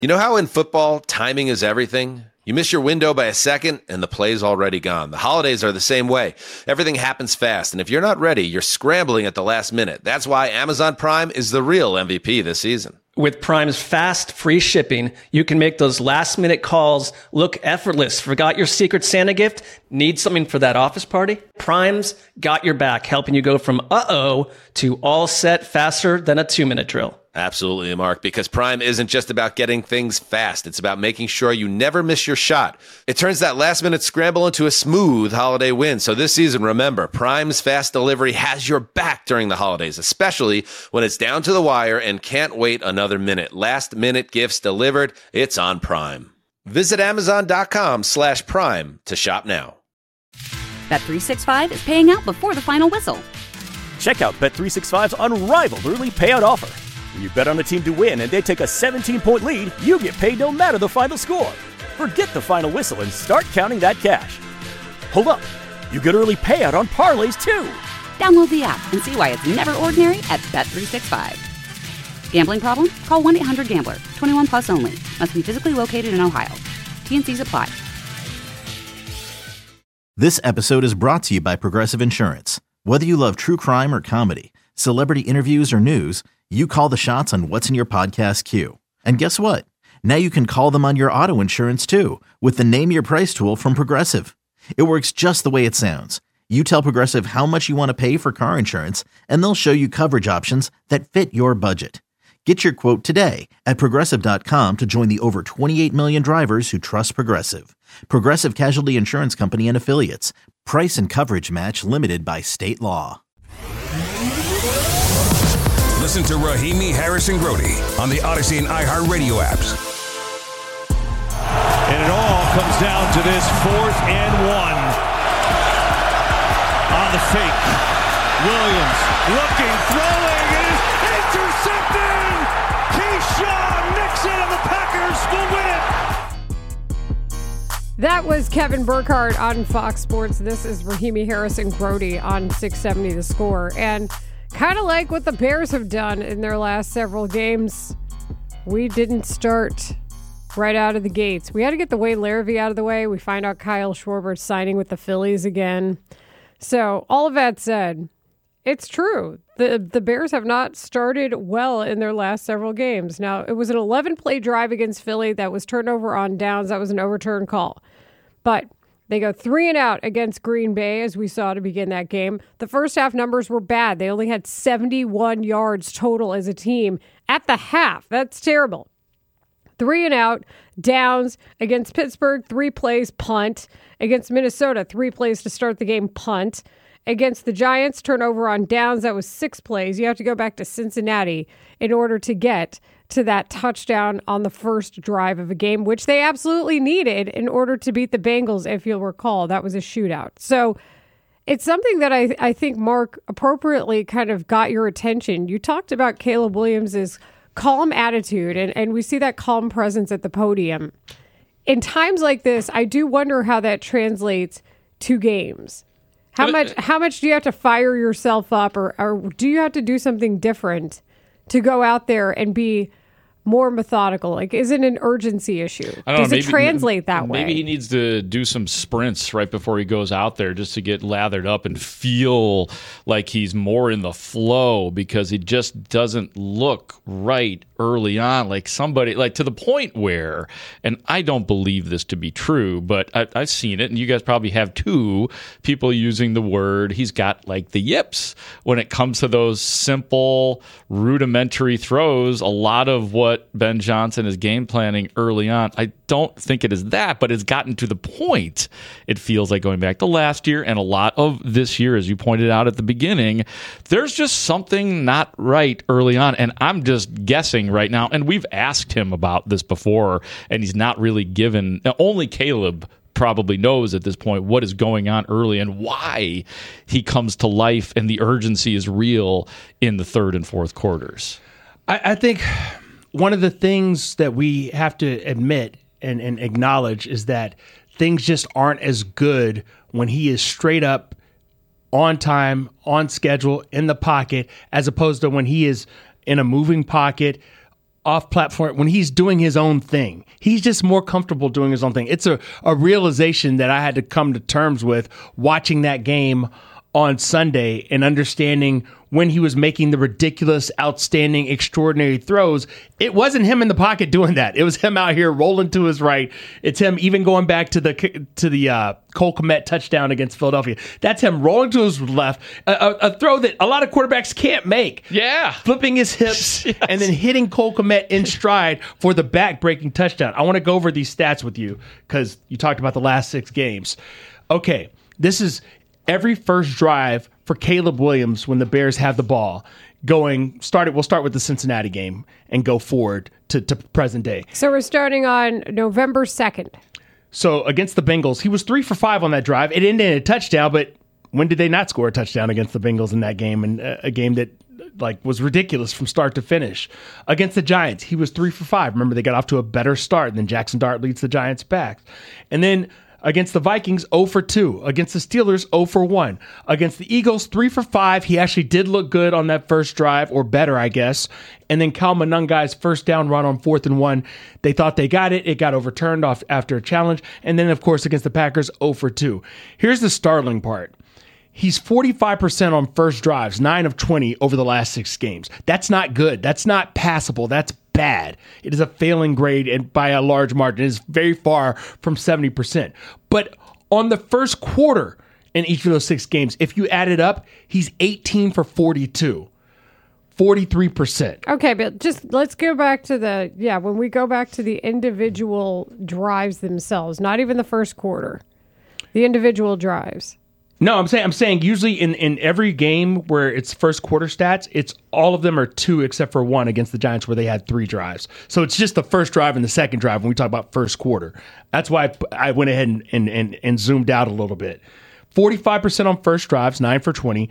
You know how in football, timing is everything? You miss your window by a second, and the play's already gone. The holidays are the same way. Everything happens fast, and if you're not ready, you're scrambling at the last minute. That's why Amazon Prime is the real MVP this season. With Prime's fast, free shipping, you can make those last-minute calls look effortless. Forgot your Secret Santa gift? Need something for that office party? Prime's got your back, helping you go from uh-oh to all set faster than a 2-minute drill. Absolutely, Mark, because Prime isn't just about getting things fast. It's about making sure you never miss your shot. It turns that last-minute scramble into a smooth holiday win. So this season, remember, Prime's fast delivery has your back during the holidays, especially when it's down to the wire and can't wait another minute. Last-minute gifts delivered. It's on Prime. Visit Amazon.com/Prime to shop now. Bet365 is paying out before the final whistle. Check out Bet365's unrivaled early payout offer. When you bet on a team to win and they take a 17-point lead, you get paid no matter the final score. Forget the final whistle and start counting that cash. Hold up. You get early payout on parlays, too. Download the app and see why it's never ordinary at Bet365. Gambling problem? Call 1-800-GAMBLER. 21 plus only. Must be physically located in Ohio. T&Cs apply. This episode is brought to you by Progressive Insurance. Whether you love true crime or comedy, celebrity interviews or news, you call the shots on what's in your podcast queue. And guess what? Now you can call them on your auto insurance too with the Name Your Price tool from Progressive. It works just the way it sounds. You tell Progressive how much you want to pay for car insurance, and they'll show you coverage options that fit your budget. Get your quote today at Progressive.com to join the over 28 million drivers who trust Progressive. Progressive Casualty Insurance Company and Affiliates. Price and coverage match limited by state law. Listen to Rahimi Harrison Grody on the Odyssey and iHeartRadio apps. And it all comes down to this 4th and 1 on the fake. Williams looking, throwing, it is intercepted! Keyshawn Nixon and the Packers will win it! That was Kevin Burkhardt on Fox Sports. This is Rahimi Harrison Grody on 670 The Score. And kind of like what the Bears have done in their last several games, we didn't start right out of the gates. We had to get the Wade Larrivee out of the way. We find out Kyle Schwarber's signing with the Phillies again. So all of that said, it's true. The Bears have not started well in their last several games. Now, it was an 11-play drive against Philly that was turned over on downs. That was an overturned call. But they go 3 and out against Green Bay, as we saw to begin that game. The first half numbers were bad. They only had 71 yards total as a team at the half. That's terrible. 3 and out, downs against Pittsburgh, 3 plays, punt. Against Minnesota, 3 plays to start the game, punt. Against the Giants, turnover on downs, that was 6 plays. You have to go back to Cincinnati in order to get to that touchdown on the first drive of a game, which they absolutely needed in order to beat the Bengals, if you'll recall. That was a shootout. So it's something that I think, Mark, appropriately kind of got your attention. You talked about Caleb Williams' calm attitude, and we see that calm presence at the podium. In times like this, I do wonder how that translates to games. How much do you have to fire yourself up, or do you have to do something different to go out there and be more methodical? Like, is it an urgency issue? Does it translate that way? Maybe he needs to do some sprints right before he goes out there just to get lathered up and feel like he's more in the flow, because he just doesn't look right early on. Like somebody, like to the point where, and I don't believe this to be true, but I've seen it, and you guys probably have too, people using the word, he's got like the yips when it comes to those simple, rudimentary throws. A lot of what Ben Johnson is game planning early on, I don't think it is that, but it's gotten to the point, it feels like, going back to last year and a lot of this year, as you pointed out at the beginning, there's just something not right early on. And I'm just guessing right now, and we've asked him about this before, and he's not really given, only Caleb probably knows at this point what is going on early and why he comes to life and the urgency is real in the third and fourth quarters. I think one of the things that we have to admit and acknowledge is that things just aren't as good when he is straight up on time, on schedule, in the pocket, as opposed to when he is in a moving pocket, off platform, when he's doing his own thing. He's just more comfortable doing his own thing. It's a realization that I had to come to terms with watching that game on Sunday and understanding when he was making the ridiculous, outstanding, extraordinary throws, it wasn't him in the pocket doing that. It was him out here rolling to his right. It's him even going back to the Cole Kmet touchdown against Philadelphia. That's him rolling to his left, a throw that a lot of quarterbacks can't make. Yeah. Flipping his hips and then hitting Cole Kmet in stride for the back-breaking touchdown. I want to go over these stats with you because you talked about the last 6 games. Okay, this is every first drive for Caleb Williams when the Bears have the ball we'll start with the Cincinnati game and go forward to present day. So we're starting on November 2nd. So against the Bengals, he was 3 for 5 on that drive. It ended in a touchdown, but when did they not score a touchdown against the Bengals in that game? And a game that was ridiculous from start to finish. Against the Giants, he was 3 for 5. Remember, they got off to a better start, and then Jackson Dart leads the Giants back. And then against the Vikings, 0 for 2. Against the Steelers, 0 for 1. Against the Eagles, 3 for 5. He actually did look good on that first drive, or better, I guess. And then Kyle Monangai's first down run on 4th and 1. They thought they got it. It got overturned off after a challenge. And then, of course, against the Packers, 0 for 2. Here's the startling part. He's 45% on first drives, 9 of 20 over the last 6 games. That's not good. That's not passable. That's bad. It is a failing grade, and by a large margin. It is very far from 70%. But on the first quarter in each of those 6 games, if you add it up, he's 18 for 42. 43%. Okay, but just let's go back to when we go back to the individual drives themselves, not even the first quarter, the individual drives. No, I'm saying usually in every game where it's first quarter stats, it's all of them are 2 except for 1 against the Giants where they had 3 drives. So it's just the first drive and the second drive when we talk about first quarter. That's why I went ahead and zoomed out a little bit. 45% on first drives, 9 for 20.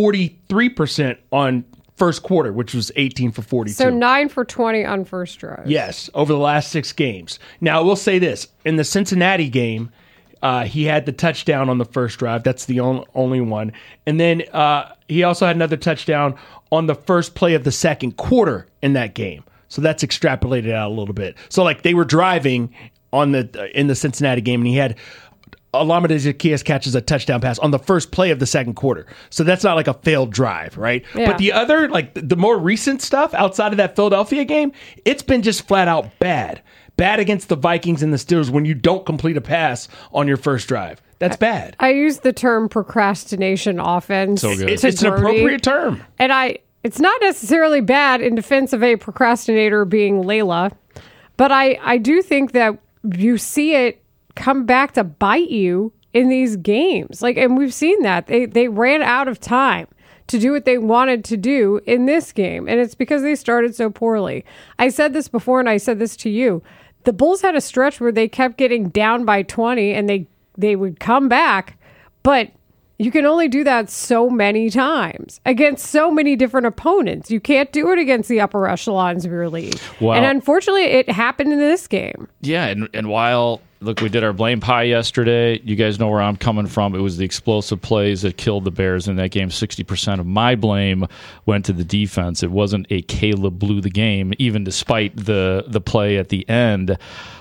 43% on first quarter, which was 18 for 42. So 9 for 20 on first drives. Yes, over the last 6 games. Now, I will say this. In the Cincinnati game, he had the touchdown on the first drive. That's the only one. And then he also had another touchdown on the first play of the second quarter in that game. So that's extrapolated out a little bit. So they were driving in the Cincinnati game, and he had Olamide Zaccheaus catches a touchdown pass on the first play of the second quarter. So that's not like a failed drive, right? Yeah. But the other, the more recent stuff outside of that Philadelphia game, it's been just flat out bad. Bad against the Vikings and the Steelers when you don't complete a pass on your first drive. That's bad. I use the term procrastination offense. So good. It's an appropriate term. And it's not necessarily bad in defense of a procrastinator being Layla, but I do think that you see it come back to bite you in these games. And we've seen that. They ran out of time to do what they wanted to do in this game, and it's because they started so poorly. I said this before, and I said this to you. The Bulls had a stretch where they kept getting down by 20 and they would come back, but you can only do that so many times against so many different opponents. You can't do it against the upper echelons of your league. Wow. And unfortunately, it happened in this game. Yeah, and while, look, we did our blame pie yesterday. You guys know where I'm coming from. It was the explosive plays that killed the Bears in that game. 60% of my blame went to the defense. It wasn't a Caleb blew the game, even despite the play at the end.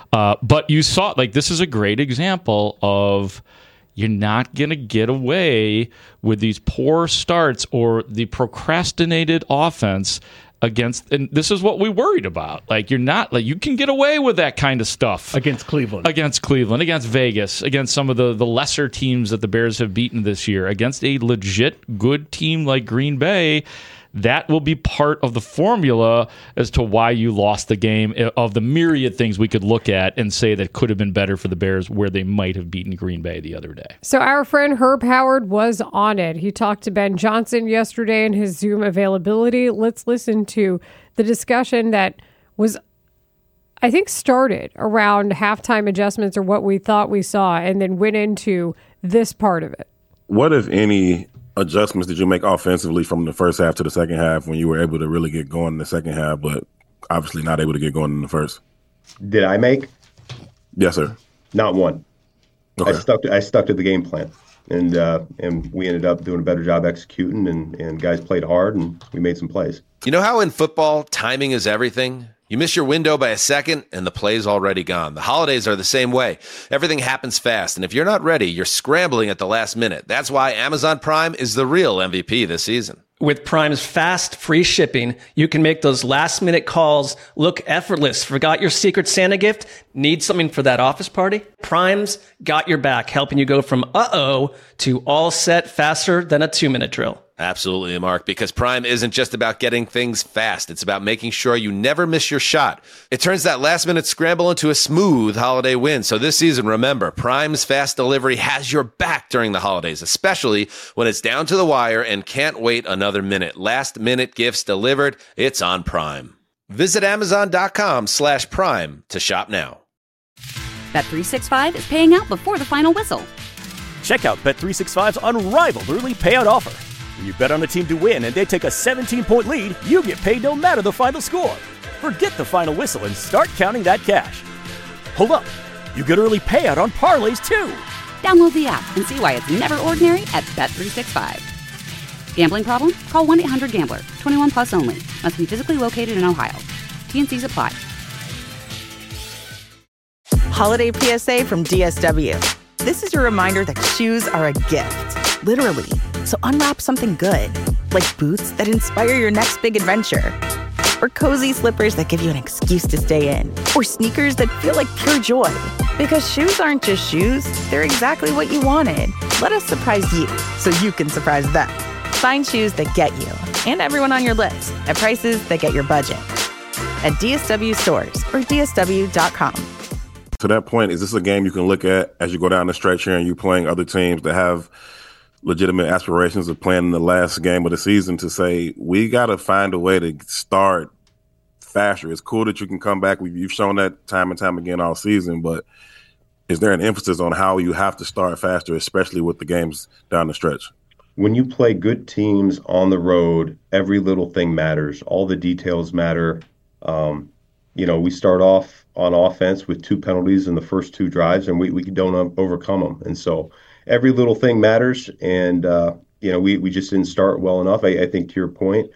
But you saw, this is a great example of you're not going to get away with these poor starts or the procrastinated offense against, and this is what we worried about. You're not, you can get away with that kind of stuff against Cleveland, against Vegas, against some of the lesser teams that the Bears have beaten this year, against a legit good team like Green Bay. That will be part of the formula as to why you lost the game, of the myriad things we could look at and say that could have been better for the Bears where they might have beaten Green Bay the other day. So our friend Herb Howard was on it. He talked to Ben Johnson yesterday in his Zoom availability. Let's listen to the discussion that was, I think, started around halftime adjustments or what we thought we saw, and then went into this part of it. What, if any, adjustments did you make offensively from the first half to the second half when you were able to really get going in the second half, but obviously not able to get going in the first? Did I make? Yes, sir. Not one. Okay. I stuck to the game plan, and we ended up doing a better job executing, and guys played hard, and we made some plays. You know how in football timing is everything? You miss your window by a second, and the play's already gone. The holidays are the same way. Everything happens fast, and if you're not ready, you're scrambling at the last minute. That's why Amazon Prime is the real MVP this season. With Prime's fast, free shipping, you can make those last-minute calls look effortless. Forgot your Secret Santa gift? Need something for that office party? Prime's got your back, helping you go from uh-oh to all set faster than a 2-minute drill. Absolutely, Mark, because Prime isn't just about getting things fast. It's about making sure you never miss your shot. It turns that last-minute scramble into a smooth holiday win. So this season, remember, Prime's fast delivery has your back during the holidays, especially when it's down to the wire and can't wait another minute. Last-minute gifts delivered, it's on Prime. Visit Amazon.com/Prime to shop now. Bet365 is paying out before the final whistle. Check out Bet365's unrivaled early payout offer. When you bet on a team to win and they take a 17-point lead, you get paid no matter the final score. Forget the final whistle and start counting that cash. Hold up. You get early payout on parlays, too. Download the app and see why it's never ordinary at Bet365. Gambling problem? Call 1-800-GAMBLER. 21 plus only. Must be physically located in Ohio. T&Cs apply. Holiday PSA from DSW. This is your reminder that shoes are a gift, literally. So unwrap something good, like boots that inspire your next big adventure, or cozy slippers that give you an excuse to stay in, or sneakers that feel like pure joy. Because shoes aren't just shoes, they're exactly what you wanted. Let us surprise you so you can surprise them. Find shoes that get you and everyone on your list at prices that get your budget. At DSW stores or DSW.com. To that point, is this a game you can look at as you go down the stretch here and you're playing other teams that have legitimate aspirations of playing in the last game of the season to say, we got to find a way to start faster? It's cool that you can come back. You've shown that time and time again all season, but is there an emphasis on how you have to start faster, especially with the games down the stretch? When you play good teams on the road, every little thing matters. All the details matter. We start off on offense with 2 penalties in the first 2 drives, and we don't overcome them. And so every little thing matters, and we just didn't start well enough. I think to your point,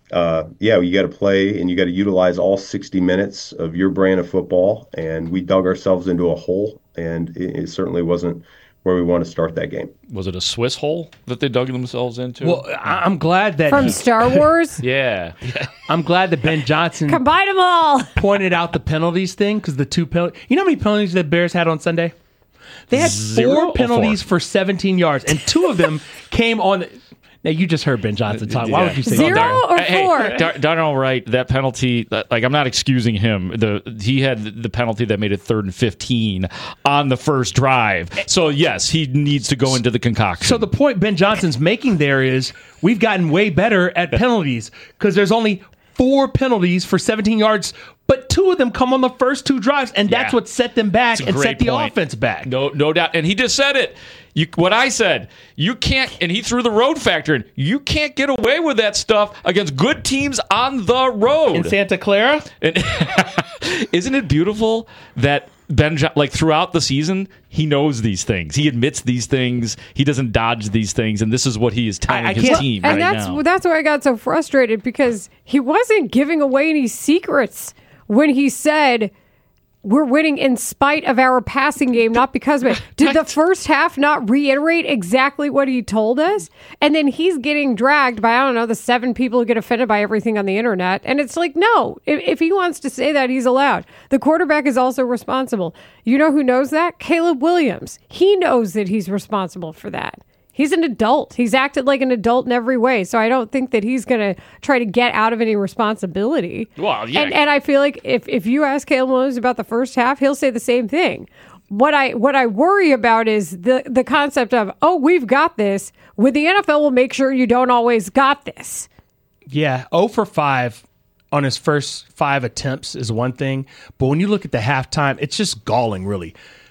you got to play and you got to utilize all 60 minutes of your brand of football, and we dug ourselves into a hole, and it certainly wasn't where we want to start that game. Was it a Swiss hole that they dug themselves into? Well, I'm glad that from Star Wars. Yeah. I'm glad that Ben Johnson combined them all. Pointed out the penalties thing, because the 2 penalties. You know how many penalties the Bears had on Sunday? They had 4 penalties for 17 yards, and 2 of them came on. Now, you just heard Ben Johnson talk. Why would you say 0 or 4? Darnell Wright, that penalty, I'm not excusing him. He had the penalty that made it 3rd and 15 on the first drive. So, yes, he needs to go into the concoction. So the point Ben Johnson's making there is we've gotten way better at penalties because there's only 4 penalties for 17 yards, but 2 of them come on the first 2 drives, and that's what set them back and set the offense back. No doubt. And he just said it. What I said, you can't, and he threw the road factor in, you can't get away with that stuff against good teams on the road. In Santa Clara? And isn't it beautiful that throughout the season, he knows these things. He admits these things. He doesn't dodge these things, and this is what he is telling his team right now. And that's why I got so frustrated, because he wasn't giving away any secrets when he said, we're winning in spite of our passing game, not because of it. Did the first half not reiterate exactly what he told us? And then he's getting dragged by, the 7 people who get offended by everything on the internet. And it's like, no, if he wants to say that, he's allowed. The quarterback is also responsible. You know who knows that? Caleb Williams. He knows that he's responsible for that. He's an adult. He's acted like an adult in every way. So I don't think that he's going to try to get out of any responsibility. Well, yeah. And I feel like if you ask Caleb Williams about the first half, he'll say the same thing. What I worry about is the concept of, we've got this, when the NFL will make sure you don't always got this. Yeah, 0 for 5 on his first 5 attempts is one thing. But when you look at the halftime, it's just galling, really.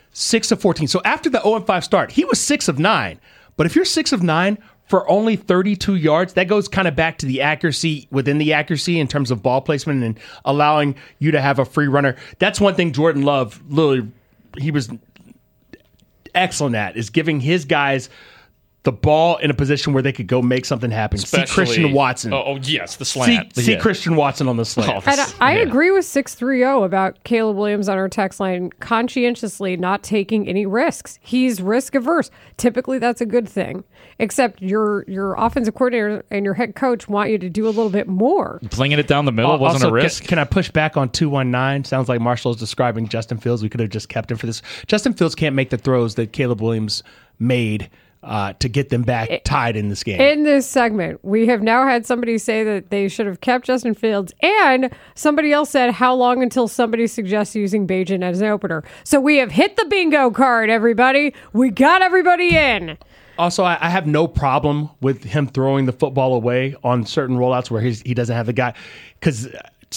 6 of 14. So after the 0-5 start, he was 6 of 9. But if you're 6 of 9 for only 32 yards, that goes kind of back to the accuracy within the accuracy in terms of ball placement and allowing you to have a free runner. That's one thing Jordan Love, literally, he was excellent at, is giving his guys the ball in a position where they could go make something happen. Especially, see Christian Watson. Oh, yes, the slant. See Christian Watson on the slant. And I agree with 630 about Caleb Williams on our text line, conscientiously not taking any risks. He's risk averse. Typically, that's a good thing. Except your offensive coordinator and your head coach want you to do a little bit more. Flinging it down the middle wasn't also, a risk. Can I push back on 219? Sounds like Marshall is describing Justin Fields. We could have just kept him for this. Justin Fields can't make the throws that Caleb Williams made to get them back tied in this game. In this segment, we have now had somebody say that they should have kept Justin Fields, and somebody else said, how long until somebody suggests using Bagent as an opener? So we have hit the bingo card, everybody. We got everybody in. Also, I have no problem with him throwing the football away on certain rollouts where he doesn't have the guy. Because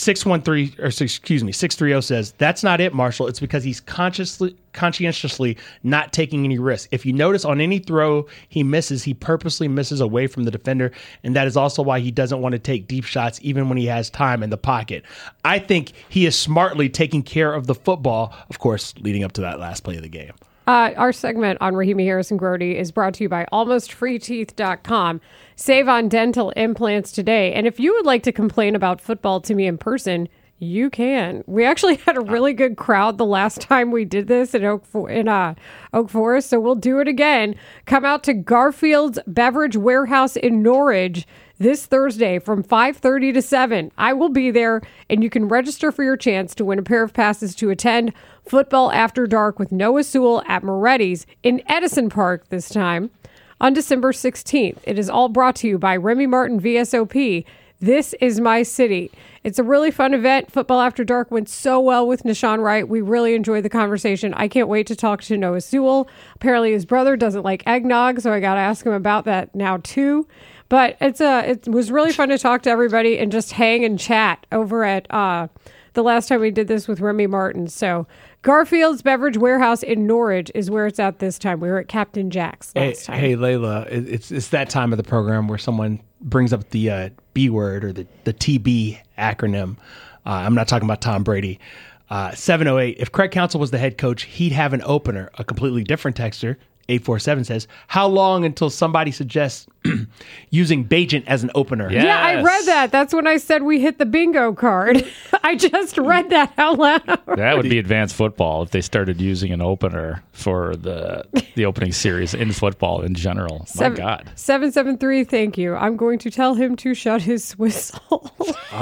630 says, that's not it, Marshall. It's because he's conscientiously not taking any risk. If you notice on any throw he misses, he purposely misses away from the defender. And that is also why he doesn't want to take deep shots even when he has time in the pocket. I think he is smartly taking care of the football, of course, leading up to that last play of the game. Our segment on Rahimi Harrison Grody is brought to you by AlmostFreeTeeth.com. Save on dental implants today. And if you would like to complain about football to me in person, you can. We actually had a really good crowd the last time we did this in Oak Forest, so we'll do it again. Come out to Garfield's Beverage Warehouse in Norridge this Thursday from 5:30 to 7. I will be there, and you can register for your chance to win a pair of passes to attend Football After Dark with Noah Sewell at Moretti's in Edison Park this time on December 16th. It is all brought to you by Remy Martin VSOP. This is my city. It's a really fun event. Football After Dark went so well with Nashawn Wright. We really enjoyed the conversation. I can't wait to talk to Noah Sewell. Apparently his brother doesn't like eggnog, so I got to ask him about that now too. But it was really fun to talk to everybody and just hang and chat over at the last time we did this with Remy Martin. So Garfield's Beverage Warehouse in Norridge is where it's at this time. We were at Captain Jack's last time. Hey, Layla, it's that time of the program where someone brings up the B word or the TB acronym. I'm not talking about Tom Brady. 708, if Craig Counsell was the head coach, he'd have an opener. A completely different texter, 847, says, how long until somebody suggests using Bagent as an opener? Yes. Yeah, I read that. That's when I said we hit the bingo card. I just read that out loud. That would be advanced football if they started using an opener for the opening series in football in general. My God. 773, thank you. I'm going to tell him to shut his whistle.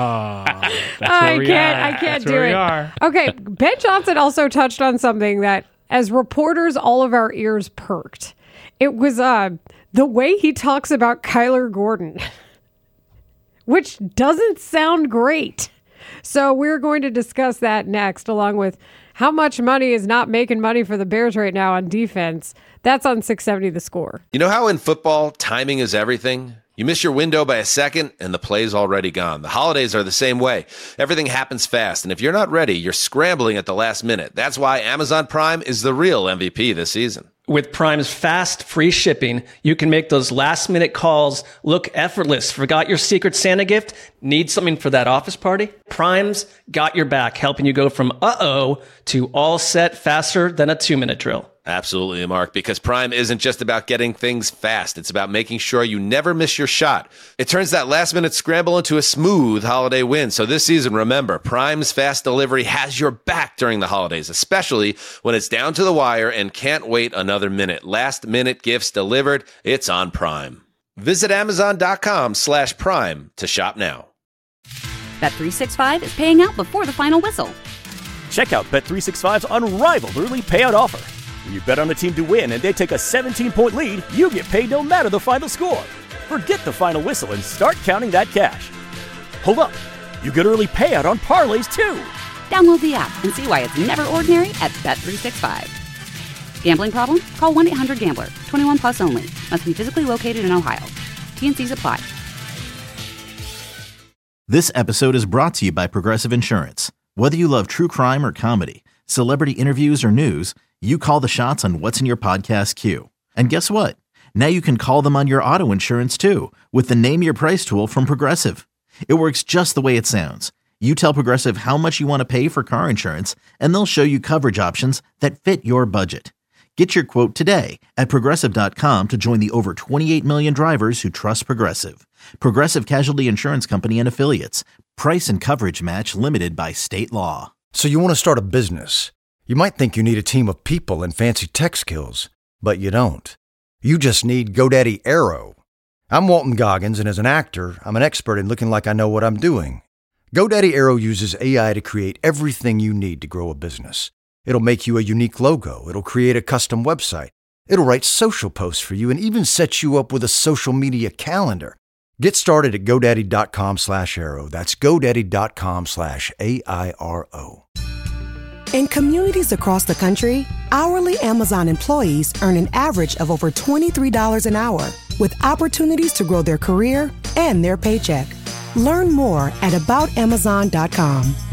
I can't do it. Okay, Ben Johnson also touched on something that, as reporters, all of our ears perked. It was the way he talks about Kyler Gordon, which doesn't sound great. So we're going to discuss that next, along with how much money is not making money for the Bears right now on defense. That's on 670 The Score. You know how in football, timing is everything? You miss your window by a second, and the play's already gone. The holidays are the same way. Everything happens fast, and if you're not ready, you're scrambling at the last minute. That's why Amazon Prime is the real MVP this season. With Prime's fast, free shipping, you can make those last-minute calls look effortless. Forgot your Secret Santa gift? Need something for that office party? Prime's got your back, helping you go from uh-oh to all set faster than a 2-minute drill. Absolutely, Mark, because Prime isn't just about getting things fast. It's about making sure you never miss your shot. It turns that last-minute scramble into a smooth holiday win. So this season, remember, Prime's fast delivery has your back during the holidays, especially when it's down to the wire and can't wait another minute. Last-minute gifts delivered, it's on Prime. Visit Amazon.com/Prime to shop now. Bet365 is paying out before the final whistle. Check out Bet365's unrivaled early payout offer. When you bet on a team to win and they take a 17-point lead, you get paid no matter the final score. Forget the final whistle and start counting that cash. Hold up. You get early payout on parlays, too. Download the app and see why it's never ordinary at Bet365. Gambling problem? Call 1-800-GAMBLER. 21 plus only. Must be physically located in Ohio. T&Cs apply. This episode is brought to you by Progressive Insurance. Whether you love true crime or comedy, celebrity interviews or news, you call the shots on what's in your podcast queue. And guess what? Now you can call them on your auto insurance too with the Name Your Price tool from Progressive. It works just the way it sounds. You tell Progressive how much you want to pay for car insurance, and they'll show you coverage options that fit your budget. Get your quote today at Progressive.com to join the over 28 million drivers who trust Progressive. Progressive Casualty Insurance Company and Affiliates. Price and coverage match limited by state law. So you want to start a business. You might think you need a team of people and fancy tech skills, but you don't. You just need GoDaddy Aero. I'm Walton Goggins, and as an actor, I'm an expert in looking like I know what I'm doing. GoDaddy Aero uses AI to create everything you need to grow a business. It'll make you a unique logo. It'll create a custom website. It'll write social posts for you and even set you up with a social media calendar. Get started at GoDaddy.com/Aero. That's GoDaddy.com/AIRO. In communities across the country, hourly Amazon employees earn an average of over $23 an hour, with opportunities to grow their career and their paycheck. Learn more at AboutAmazon.com.